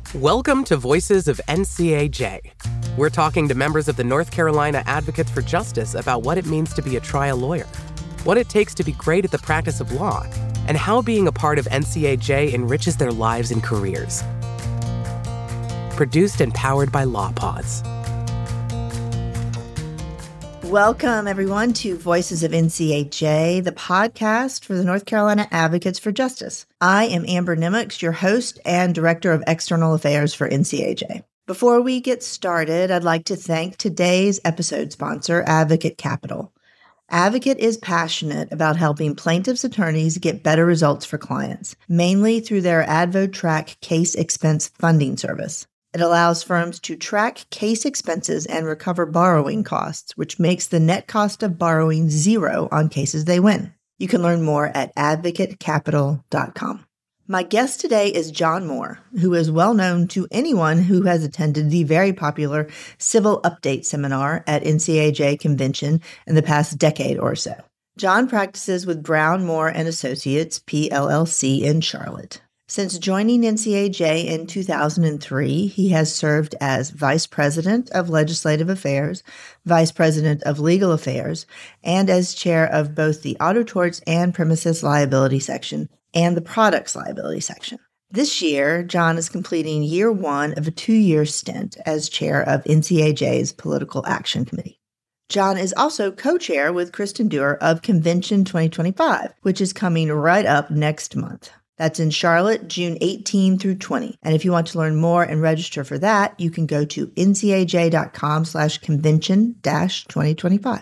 Welcome to Voices of NCAJ. We're talking to members of the North Carolina Advocates for Justice about what it means to be a trial lawyer, what it takes to be great at the practice of law, and how being a part of NCAJ enriches their lives and careers. Produced and powered by LawPods. Welcome, everyone, to Voices of NCAJ, the podcast for the North Carolina Advocates for Justice. I am Amber Nimmix, your host and Director of External Affairs for NCAJ. Before we get started, I'd like to thank today's episode sponsor, Advocate Capital. Advocate is passionate about helping plaintiffs' attorneys get better results for clients, mainly through their AdvoTrack case expense funding service. It allows firms to track case expenses and recover borrowing costs, which makes the net cost of borrowing zero on cases they win. You can learn more at advocatecapital.com. My guest today is John Moore, who is well known to anyone who has attended the very popular Civil Update Seminar at NCAJ Convention in the past decade or so. John practices with Brown, Moore & Associates, PLLC in Charlotte. Since joining NCAJ in 2003, he has served as Vice President of Legislative Affairs, Vice President of Legal Affairs, and as Chair of both the Auto Torts and Premises Liability Section and the Products Liability Section. This year, John is completing year one of a 2-year stint as Chair of NCAJ's Political Action Committee. John is also co-chair with Kristen Dewar of Convention 2025, which is coming right up next month. That's in Charlotte, June 18 through 20. And if you want to learn more and register for that, you can go to ncaj.com/convention-2025.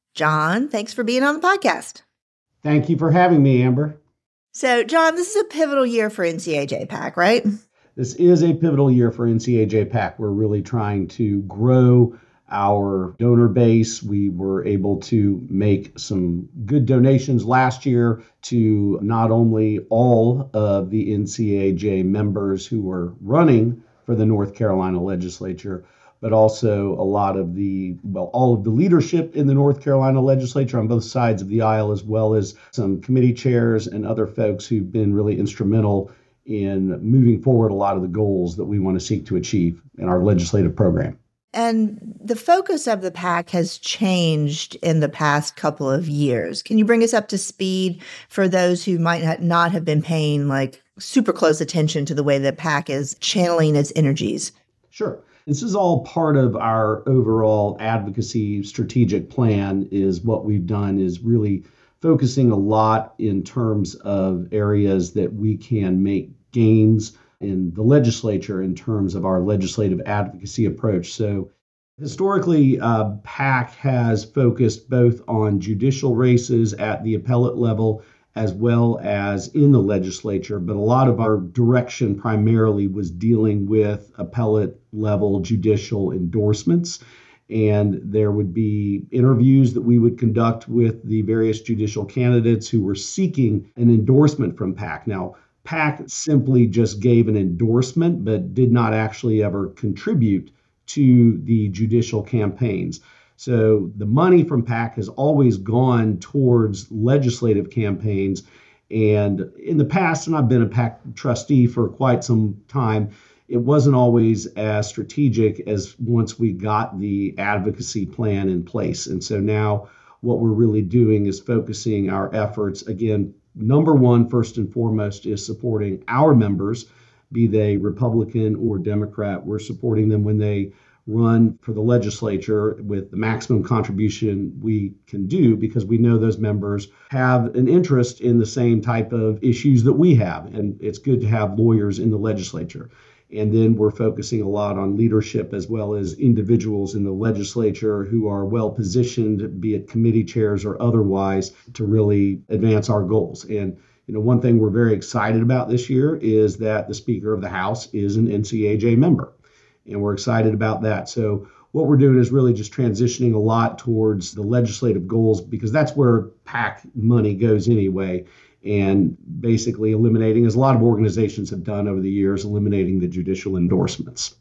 John, thanks for being on the podcast. Thank you for having me, Amber. So, John, this is a pivotal year for NCAJ PAC, right? This is a pivotal year for NCAJ PAC. We're really trying to grow our donor base. We were able to make some good donations last year to not only all of the NCAJ members who were running for the North Carolina legislature, but also all of the leadership in the North Carolina legislature on both sides of the aisle, as well as some committee chairs and other folks who've been really instrumental in moving forward a lot of the goals that we want to seek to achieve in our legislative program. And the focus of the PAC has changed in the past couple of years. Can you bring us up to speed for those who might not have been paying super close attention to the way the PAC is channeling its energies? Sure. This is all part of our overall advocacy strategic plan. Is what we've done is really focusing a lot in terms of areas that we can make gains in the legislature in terms of our legislative advocacy approach. So historically, PAC has focused both on judicial races at the appellate level as well as in the legislature, but a lot of our direction primarily was dealing with appellate level judicial endorsements. And there would be interviews that we would conduct with the various judicial candidates who were seeking an endorsement from PAC. Now, PAC simply just gave an endorsement, but did not actually ever contribute to the judicial campaigns. So the money from PAC has always gone towards legislative campaigns. And in the past, and I've been a PAC trustee for quite some time, it wasn't always as strategic as once we got the advocacy plan in place. And so now what we're really doing is focusing our efforts, again, number one, first and foremost, is supporting our members, be they Republican or Democrat. We're supporting them when they run for the legislature with the maximum contribution we can do, because we know those members have an interest in the same type of issues that we have. And it's good to have lawyers in the legislature. And then we're focusing a lot on leadership as well as individuals in the legislature who are well positioned, be it committee chairs or otherwise, to really advance our goals. And one thing we're very excited about this year is that the Speaker of the House is an NCAJ member. And we're excited about that. So what we're doing is really just transitioning a lot towards the legislative goals, because that's where PAC money goes anyway. And basically eliminating, as a lot of organizations have done over the years, eliminating the judicial endorsements.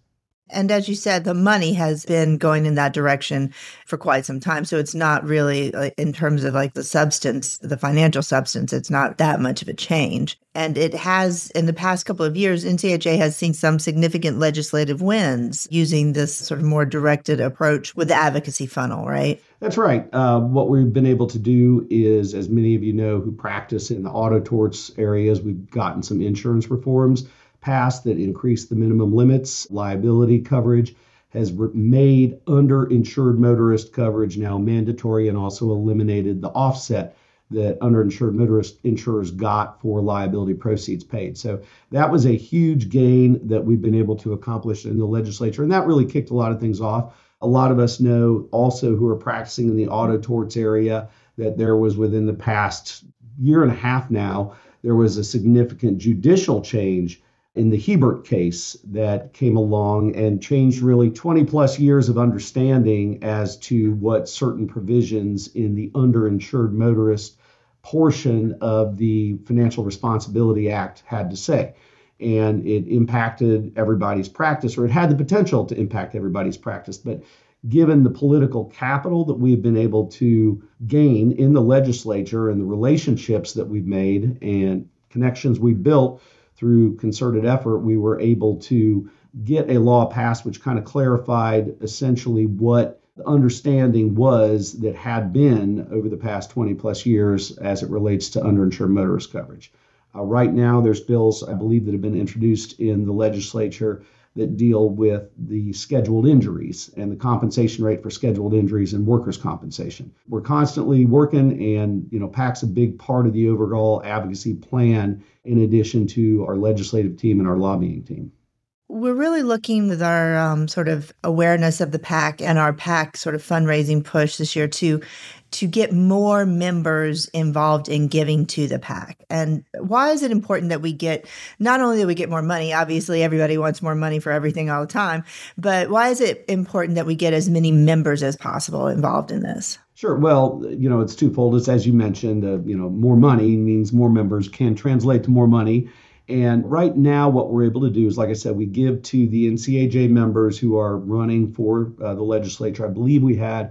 And as you said, the money has been going in that direction for quite some time. So it's not really, in terms of like the substance, the financial substance, it's not that much of a change. And it has, in the past couple of years, NCHA has seen some significant legislative wins using this sort of more directed approach with the advocacy funnel, right? That's right. What we've been able to do is, as many of you know who practice in the auto torts areas, we've gotten some insurance reforms passed that increase the minimum limits. Liability coverage has made underinsured motorist coverage now mandatory, and also eliminated the offset that underinsured motorist insurers got for liability proceeds paid. So that was a huge gain that we've been able to accomplish in the legislature, and that really kicked a lot of things off. A lot of us know also who are practicing in the auto torts area that there was, within the past year and a half now, there was a significant judicial change in the Hebert case that came along and changed really 20 plus years of understanding as to what certain provisions in the underinsured motorist portion of the Financial Responsibility Act had to say. And it impacted everybody's practice, or it had the potential to impact everybody's practice. But given the political capital that we've been able to gain in the legislature and the relationships that we've made and connections we've built through concerted effort, we were able to get a law passed which kind of clarified essentially what the understanding was that had been over the past 20 plus years as it relates to underinsured motorist coverage. Right now, there's bills, I believe, that have been introduced in the legislature that deal with the scheduled injuries and the compensation rate for scheduled injuries and workers' compensation. We're constantly working, and PAC's a big part of the overall advocacy plan, in addition to our legislative team and our lobbying team. We're really looking with our sort of awareness of the PAC and our PAC sort of fundraising push this year to get more members involved in giving to the PAC. And why is it important that we get, not only that we get more money, obviously everybody wants more money for everything all the time, but why is it important that we get as many members as possible involved in this? Sure. Well, it's twofold. It's, as you mentioned, more money means more members can translate to more money. And right now, what we're able to do is, like I said, we give to the NCAJ members who are running for the legislature. I believe we had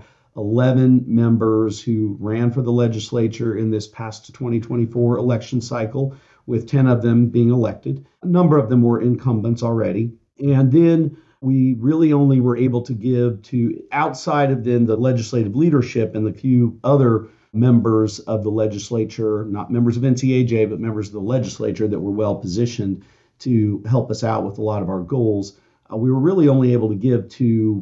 11 members who ran for the legislature in this past 2024 election cycle, with 10 of them being elected. A number of them were incumbents already. And then we really only were able to give to, outside of then the legislative leadership and the few other members of the legislature, not members of NCAJ, but members of the legislature that were well positioned to help us out with a lot of our goals. We were really only able to give to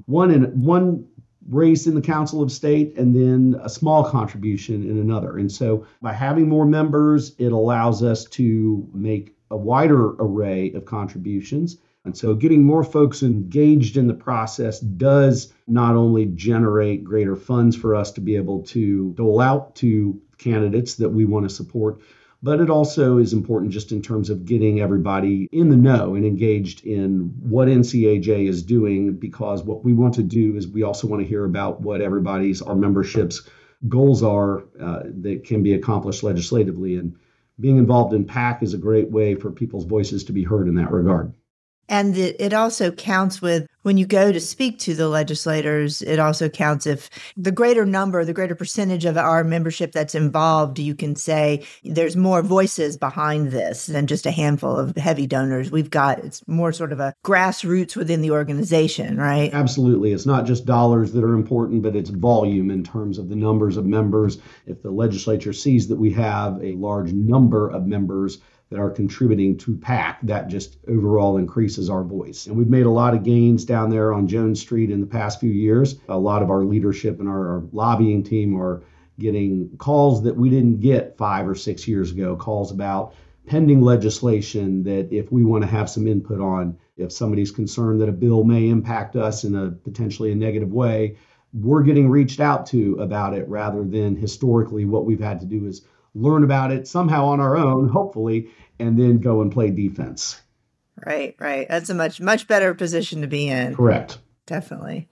one race in the Council of State, and then a small contribution in another. And so by having more members, it allows us to make a wider array of contributions. And so getting more folks engaged in the process does not only generate greater funds for us to be able to dole out to candidates that we want to support, but it also is important just in terms of getting everybody in the know and engaged in what NCAJ is doing, because what we want to do is we also want to hear about what our membership's goals are that can be accomplished legislatively. And being involved in PAC is a great way for people's voices to be heard in that regard. And it also counts with, when you go to speak to the legislators, it also counts if the greater percentage of our membership that's involved, you can say there's more voices behind this than just a handful of heavy donors. It's more sort of a grassroots within the organization, right? Absolutely. It's not just dollars that are important, but it's volume in terms of the numbers of members. If the legislature sees that we have a large number of members that are contributing to PAC, that just overall increases our voice. And we've made a lot of gains down there on Jones Street in the past few years. A lot of our leadership and our lobbying team are getting calls that we didn't get 5 or 6 years ago, calls about pending legislation that if we want to have some input on, if somebody's concerned that a bill may impact us in a potentially a negative way, we're getting reached out to about it, rather than historically what we've had to do is learn about it somehow on our own, hopefully, and then go and play defense. Right. That's a much better position to be in. Correct. Definitely.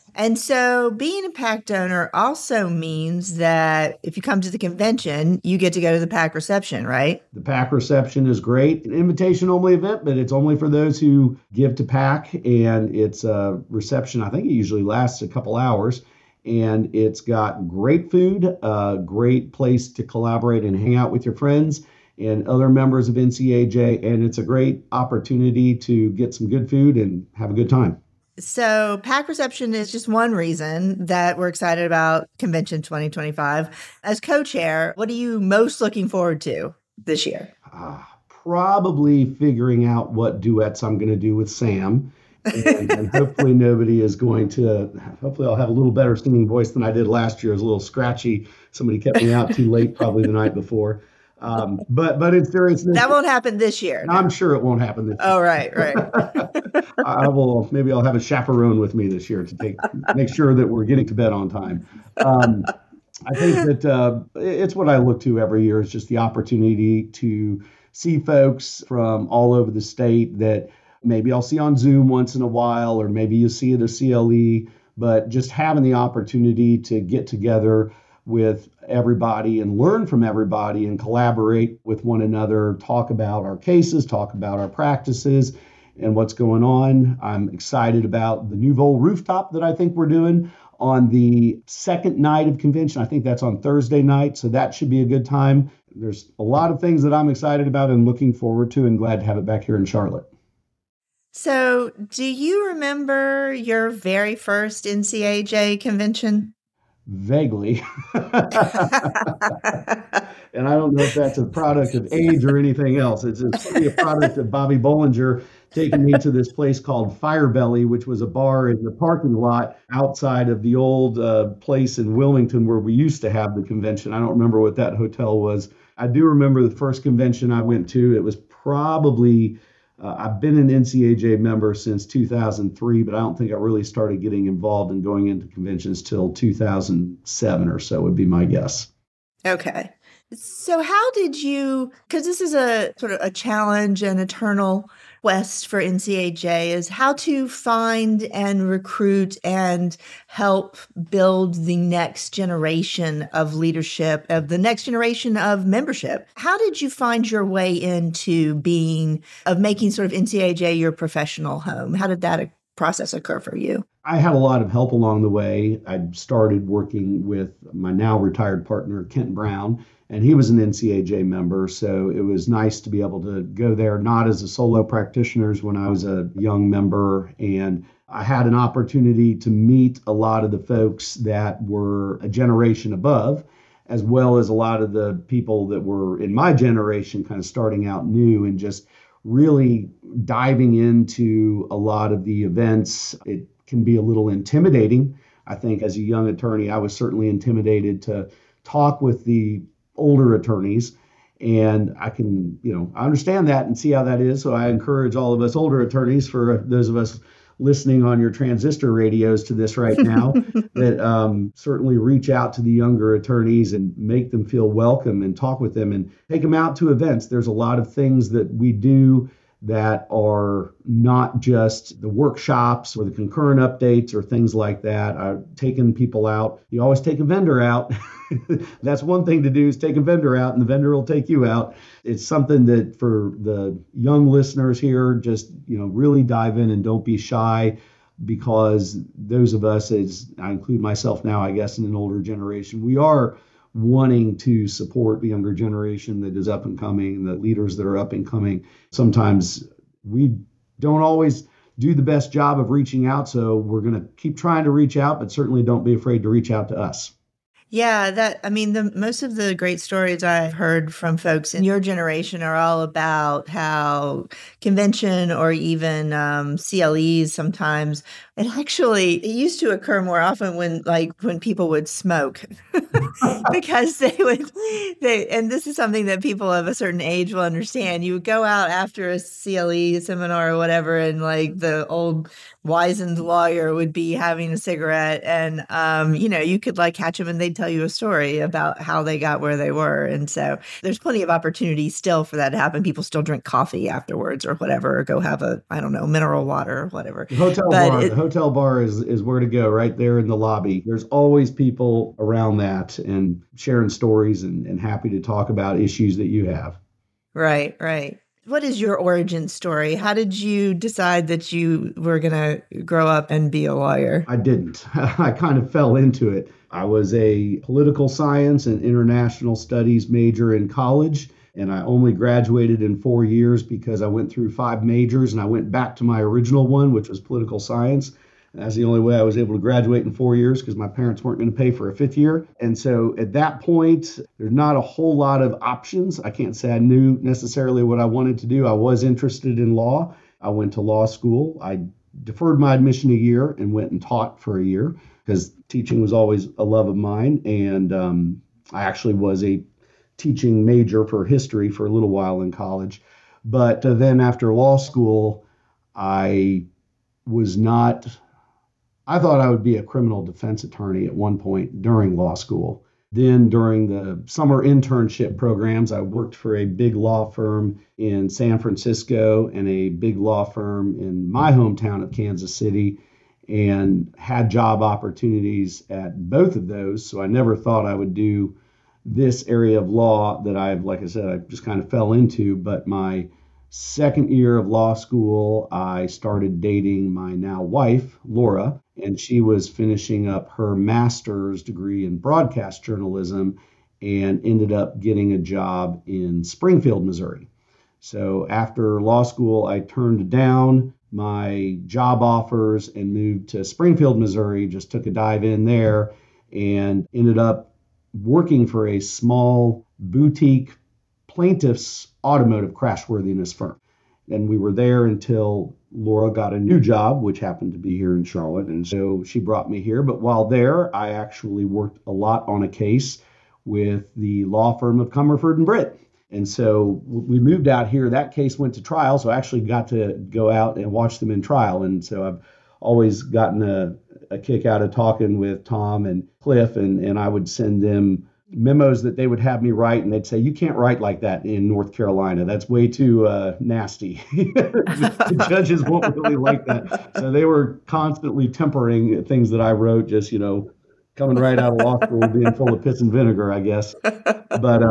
And so being a PAC donor also means that if you come to the convention, you get to go to the PAC reception, right? The PAC reception is great. An invitation-only event, but it's only for those who give to PAC, and it's a reception. I think it usually lasts a couple hours, and it's got great food, a great place to collaborate and hang out with your friends and other members of NCAJ, and it's a great opportunity to get some good food and have a good time. So PAC reception is just one reason that we're excited about Convention 2025. As co-chair, what are you most looking forward to this year? Probably figuring out what duets I'm going to do with Sam. And hopefully nobody is going to, hopefully I'll have a little better singing voice than I did last year. It was a little scratchy. Somebody kept me out too late, probably the night before. But in seriousness, that won't happen this year. No. I'm sure it won't happen this year. Oh, right. Maybe I'll have a chaperone with me this year to make sure that we're getting to bed on time. I think that it's what I look to every year is just the opportunity to see folks from all over the state that maybe I'll see on Zoom once in a while, or maybe you see at a CLE, but just having the opportunity to get together with everybody and learn from everybody and collaborate with one another, talk about our cases, talk about our practices and what's going on. I'm excited about the Nouveau rooftop that I think we're doing on the second night of convention. I think that's on Thursday night, so that should be a good time. There's a lot of things that I'm excited about and looking forward to, and glad to have it back here in Charlotte. So do you remember your very first NCAJ convention? Vaguely. And I don't know if that's a product of age or anything else. It's certainly a product of Bobby Bollinger taking me to this place called Fire Belly, which was a bar in the parking lot outside of the old place in Wilmington where we used to have the convention. I don't remember what that hotel was. I do remember the first convention I went to. It was probably I've been an NCAJ member since 2003, but I don't think I really started getting involved in going into conventions till 2007 or so would be my guess. Okay. So how did you, because this is a sort of a challenge and eternal quest for NCAJ, is how to find and recruit and help build the next generation of leadership, of the next generation of membership. How did you find your way into making sort of NCAJ your professional home? How did that process occur for you? I had a lot of help along the way. I started working with my now retired partner, Kent Brown, and he was an NCAJ member. So it was nice to be able to go there, not as a solo practitioner when I was a young member. And I had an opportunity to meet a lot of the folks that were a generation above, as well as a lot of the people that were in my generation kind of starting out new and just really diving into a lot of the events. It can be a little intimidating. I think as a young attorney, I was certainly intimidated to talk with the older attorneys, and I can, I understand that and see how that is. So I encourage all of us older attorneys, for those of us listening on your transistor radios to this right now, that certainly reach out to the younger attorneys and make them feel welcome and talk with them and take them out to events. There's a lot of things that we do that are not just the workshops or the concurrent updates or things like that. I've taken people out. You always take a vendor out. That's one thing to do, is take a vendor out, and the vendor will take you out. It's something that for the young listeners here, just, really dive in and don't be shy, because those of us, as I include myself now, I guess, in an older generation, we are wanting to support the younger generation that is up and coming, the leaders that are up and coming. Sometimes we don't always do the best job of reaching out, so we're going to keep trying to reach out, but certainly don't be afraid to reach out to us. Yeah, most of the great stories I've heard from folks in your generation are all about how convention or even CLEs sometimes, it used to occur more often when people would smoke because and this is something that people of a certain age will understand. You would go out after a CLE seminar or whatever, and like the old wizened lawyer would be having a cigarette, and you could like catch them and they'd tell you a story about how they got where they were. And so there's plenty of opportunity still for that to happen. People still drink coffee afterwards or whatever, or go have mineral water or whatever. The hotel bar is where to go, right there in the lobby. There's always people around that and sharing stories and happy to talk about issues that you have. Right. What is your origin story? How did you decide that you were going to grow up and be a lawyer? I didn't. I kind of fell into it. I was a political science and international studies major in college, and I only graduated in 4 years because I went through 5 majors, and I went back to my original one, which was political science. That's the only way I was able to graduate in 4 years because my parents weren't going to pay for a 5th year. And so at that point, there's not a whole lot of options. I can't say I knew necessarily what I wanted to do. I was interested in law. I went to law school. I deferred my admission a year and went and taught for a year because teaching was always a love of mine. And I actually was a teaching major for history for a little while in college. But then after law school, I thought I would be a criminal defense attorney at one point during law school. Then during the summer internship programs, I worked for a big law firm in San Francisco and a big law firm in my hometown of Kansas City, and had job opportunities at both of those. So I never thought I would do this area of law that like I said, I just kind of fell into. But my second year of law school, I started dating my now wife, Laura, and she was finishing up her master's degree in broadcast journalism and ended up getting a job in Springfield, Missouri. So after law school, I turned down my job offers and moved to Springfield, Missouri, just took a dive in there and ended up working for a small boutique plaintiff's automotive crashworthiness firm. And we were there until Laura got a new job, which happened to be here in Charlotte. And so she brought me here. But while there, I actually worked a lot on a case with the law firm of Comerford and Britt. And so we moved out here. That case went to trial. So I actually got to go out and watch them in trial. And so I've always gotten a kick out of talking with Tom and Cliff, and I would send them memos that they would have me write, and they'd say, "You can't write like that in North Carolina. That's way too nasty." The judges won't really like that. So they were constantly tempering things that I wrote, just, coming right out of law school, being full of piss and vinegar, I guess. But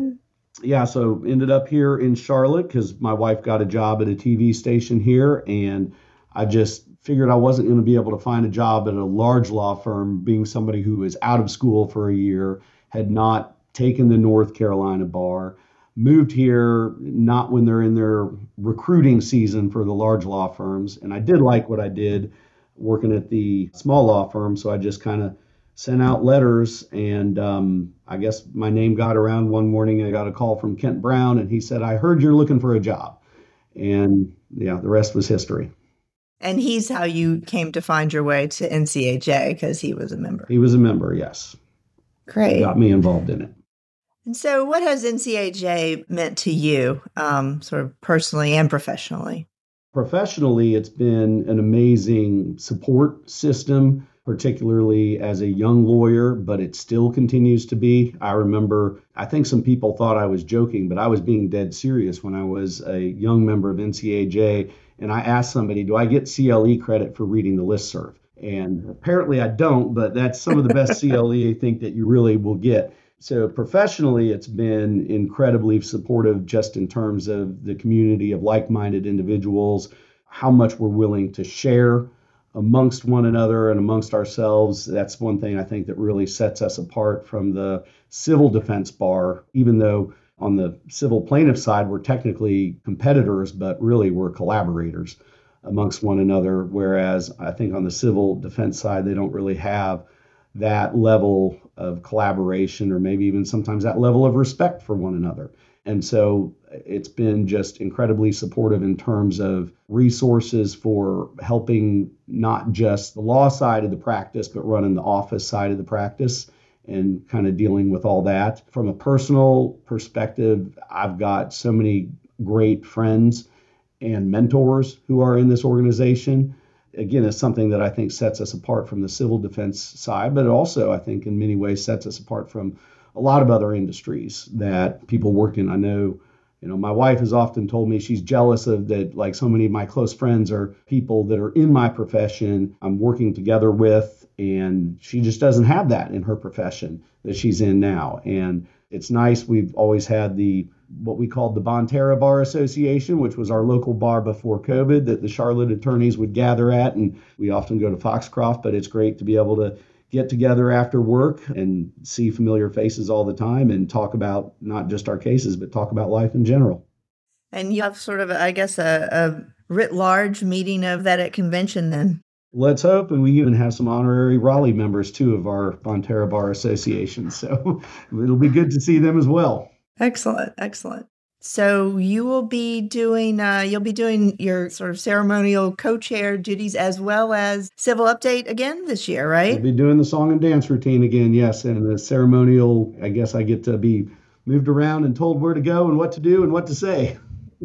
so ended up here in Charlotte because my wife got a job at a TV station here, and I just figured I wasn't going to be able to find a job at a large law firm, being somebody who was out of school for a year, had not taken the North Carolina bar, moved here not when they're in their recruiting season for the large law firms. And I did like what I did working at the small law firm, so I just kind of sent out letters, and I guess my name got around one morning. I got a call from Kent Brown, and he said, "I heard you're looking for a job." And the rest was history. And he's how you came to find your way to NCAJ, because he was a member. He was a member, yes. Great. He got me involved in it. And so what has NCAJ meant to you, sort of personally and professionally? Professionally, it's been an amazing support system, particularly as a young lawyer, but it still continues to be. I remember, I think some people thought I was joking, but I was being dead serious when I was a young member of NCAJ, and I asked somebody, "Do I get CLE credit for reading the listserv?" And apparently I don't, but that's some of the best CLE I think that you really will get. So professionally, it's been incredibly supportive just in terms of the community of like-minded individuals, how much we're willing to share amongst one another and amongst ourselves. That's one thing I think that really sets us apart from the civil defense bar, even though on the civil plaintiff side, we're technically competitors, but really we're collaborators amongst one another. Whereas I think on the civil defense side, they don't really have that level of collaboration, or maybe even sometimes that level of respect for one another. And so it's been just incredibly supportive in terms of resources for helping not just the law side of the practice, but running the office side of the practice. and kind of dealing with all that. From a personal perspective, I've got so many great friends and mentors who are in this organization. Again, it's something that I think sets us apart from the civil defense side, but it also, I think, in many ways sets us apart from a lot of other industries that people work in. I know, my wife has often told me she's jealous of that, like so many of my close friends are people that are in my profession I'm working together with, and she just doesn't have that in her profession that she's in now. And it's nice. We've always had what we called the Bonterra Bar Association, which was our local bar before COVID that the Charlotte attorneys would gather at. And we often go to Foxcroft, but it's great to be able to get together after work and see familiar faces all the time and talk about not just our cases, but talk about life in general. And you have sort of, I guess, a writ large meeting of that at convention then. Let's hope. And we even have some honorary Raleigh members, too, of our Bonterra Bar Association. So it'll be good to see them as well. Excellent. Excellent. So you will be doing, your sort of ceremonial co-chair duties as well as civil update again this year, right? We'll be doing the song and dance routine again, yes. And the ceremonial, I guess I get to be moved around and told where to go and what to do and what to say.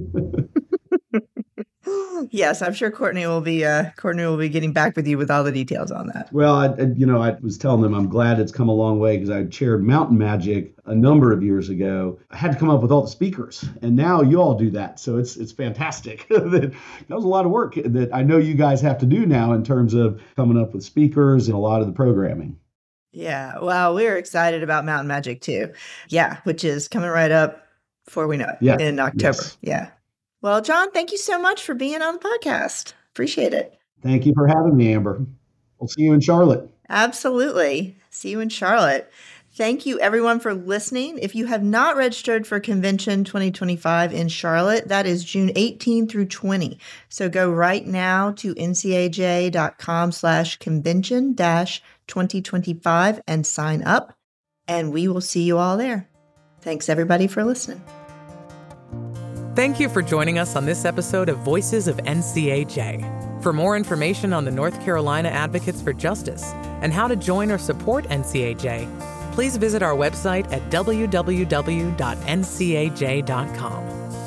Yes, I'm sure Courtney will be getting back with you with all the details on that. Well, I was telling them I'm glad it's come a long way because I chaired Mountain Magic a number of years ago. I had to come up with all the speakers, and now you all do that. So it's fantastic. That was a lot of work that I know you guys have to do now in terms of coming up with speakers and a lot of the programming. Yeah, well, we're excited about Mountain Magic too. Yeah, which is coming right up before we know it in October. Yes. Yeah. Well, John, thank you so much for being on the podcast. Appreciate it. Thank you for having me, Amber. We'll see you in Charlotte. Absolutely. See you in Charlotte. Thank you, everyone, for listening. If you have not registered for Convention 2025 in Charlotte, that is June 18 through 20. So go right now to ncaj.com/convention-2025 and sign up, and we will see you all there. Thanks, everybody, for listening. Thank you for joining us on this episode of Voices of NCAJ. For more information on the North Carolina Advocates for Justice and how to join or support NCAJ, please visit our website at www.ncaj.com.